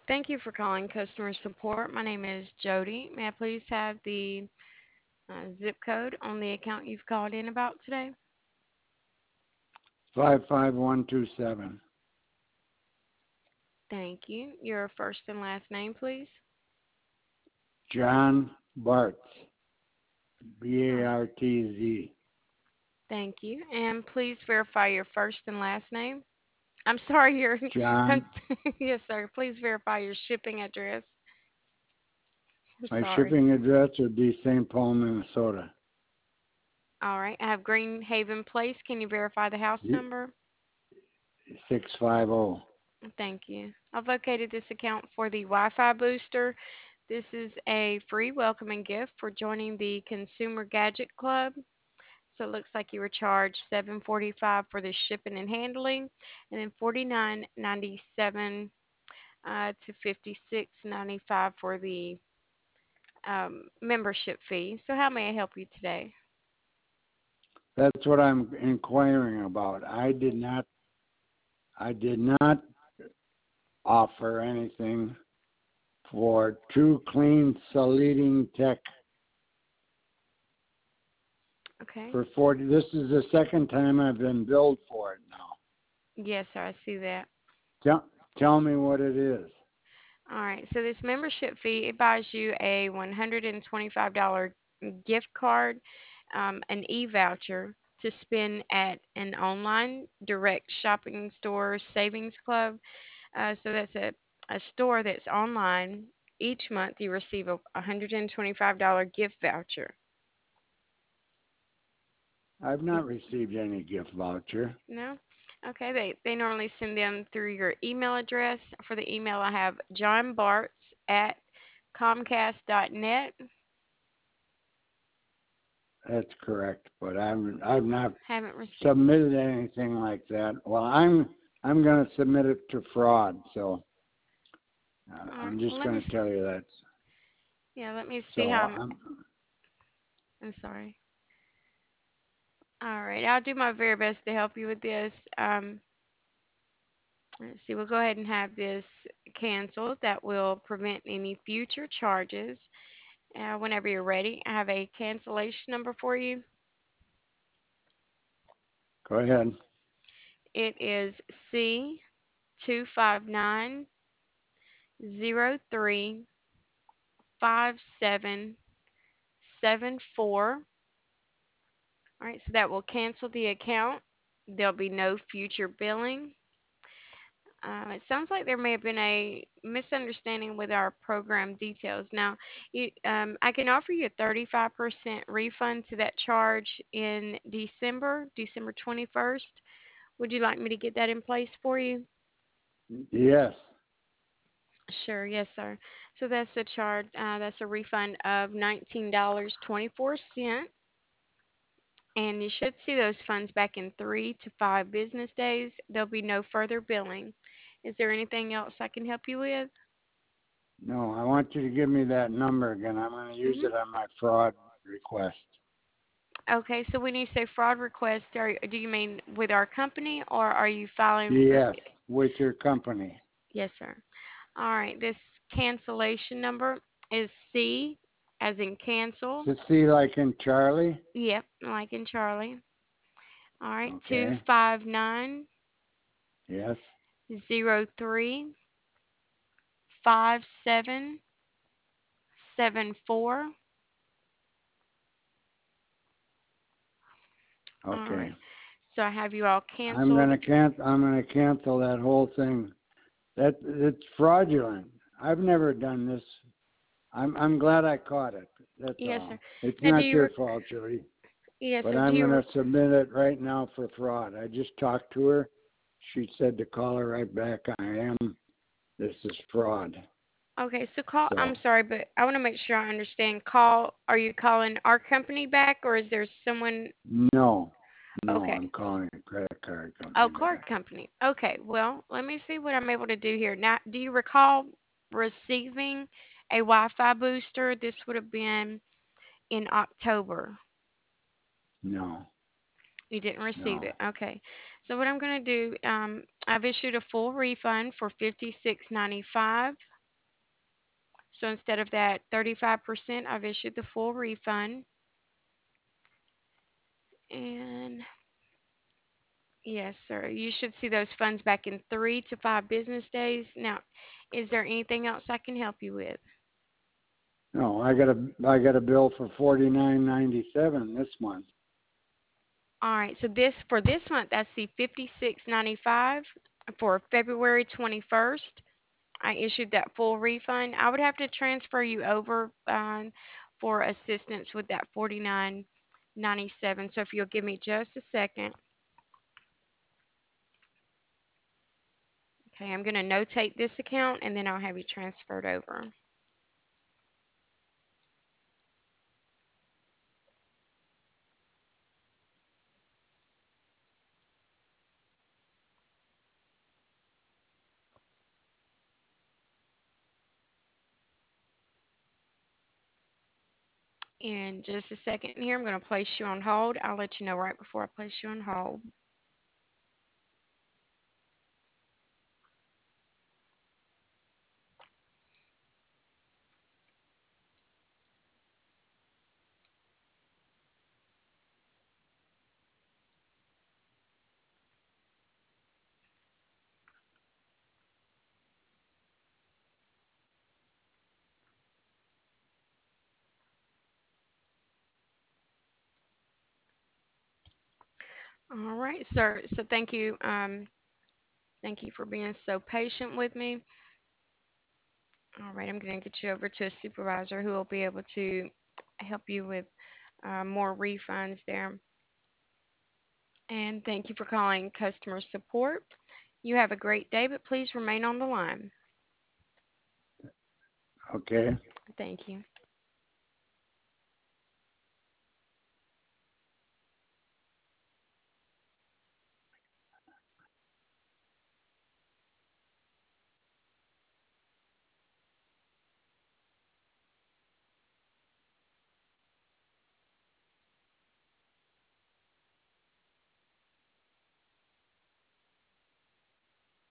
Thank you for calling customer support. My name is Jody. May I please have the zip code on the account you've called in about today? 55127. Thank you. Your first and last name, please. John Bartz. Oh, Bartz. thank you. And please verify your first and last name. I'm sorry, your John. yes, sir. Please verify your shipping address. I'm My sorry. shipping address would be St. Paul, Minnesota. All right. I have Green Haven Place. Can you verify the house number? 650. Thank you. I've located this account for the Wi-Fi booster. This is a free welcoming gift for joining the Consumer Gadget Club. So it looks like you were charged $7.45 for the shipping and handling, and then $49.97 to $56.95 for the membership fee. So how may I help you today? That's what I'm inquiring about. I did not offer anything for True Clean Sleeting Tech Okay. for 40. This is the second time I've been billed for it now. Yes, sir. I see that. Tell, tell me what it is. All right. So this membership fee, it buys you a $125 gift card, an e-voucher to spend at an online direct shopping store savings club. So that's a store that's online. Each month you receive a $125 gift voucher. I've not received any gift voucher. No? Okay. They normally send them through your email address. For the email, I have johnbartz at comcast.net. That's correct, but I've not Haven't received. submitted anything like that. Well, I'm going to submit it to fraud, so All right. I'm Well, just let me. going to tell you that. Yeah, let me see how. So I'm sorry. All right. I'll do my very best to help you with this. Let's see. We'll go ahead and have this canceled. That will prevent any future charges. Whenever you're ready, I have a cancellation number for you. go ahead. It is C259035774. All right, so that will cancel the account. There'll be no future billing. It sounds like there may have been a misunderstanding with our program details. Now, I can offer you a 35% refund to that charge in December 21st. Would you like me to get that in place for you? Yes. Sure, yes, sir. So that's a charge. That's a refund of $19.24, and you should see those funds back in 3 to 5 business days. There'll be no further billing. Is there anything else I can help you with? No, I want you to give me that number again. I'm going to use Mhm. it on my fraud request. Okay, so when you say fraud request, do you mean with our company or are you filing for? Yes, with your company. Yes, sir. All right, this cancellation number is C as in cancel. To see like in Charlie? Yep, like in Charlie. All right, two Okay. five nine Yes. zero three 5774. All Okay. right. So I have you all I'm canceled. going to cancel that whole thing. It's fraudulent. I've never done this. I'm glad I caught it. That's Yes, sir. all. It's Now, do not you? your fault, Judy. Yes, But sir. Do I'm going you? to submit it right now for fraud. I just talked to her. She said to call her right back. I am. This is fraud. Okay, so call. I'm So sorry, but I want to make sure I understand. Call. Are you calling our company back, or is there someone? no, no, Okay. I'm calling a credit card Oh, company card back. company. Okay. Well, let me see what I'm able to do here. Now, do you recall receiving a Wi-Fi booster? This would have been in October. No, You didn't receive no. it. Okay. So what I'm going to do, I've issued a full refund for $56.95. So instead of that 35%, I've issued the full refund. And yes, sir, you should see those funds back in 3 to 5 business days. Now, is there anything else I can help you with? No, I got a bill for $49.97 this month. All right, so this for this month, that's the 56.95 for February 21st. I issued that full refund. I would have to transfer you over for assistance with that 49.97. So if you'll give me just a second. Okay, I'm going to notate this account and then I'll have you transferred over. In just a second here, I'm going to place you on hold. I'll let you know right before I place you on hold. All right, sir. So thank you. Thank you for being so patient with me. All right, I'm going to get you over to a supervisor who will be able to help you with more refunds there. And thank you for calling customer support. You have a great day, but please remain on the line. Okay. Thank you.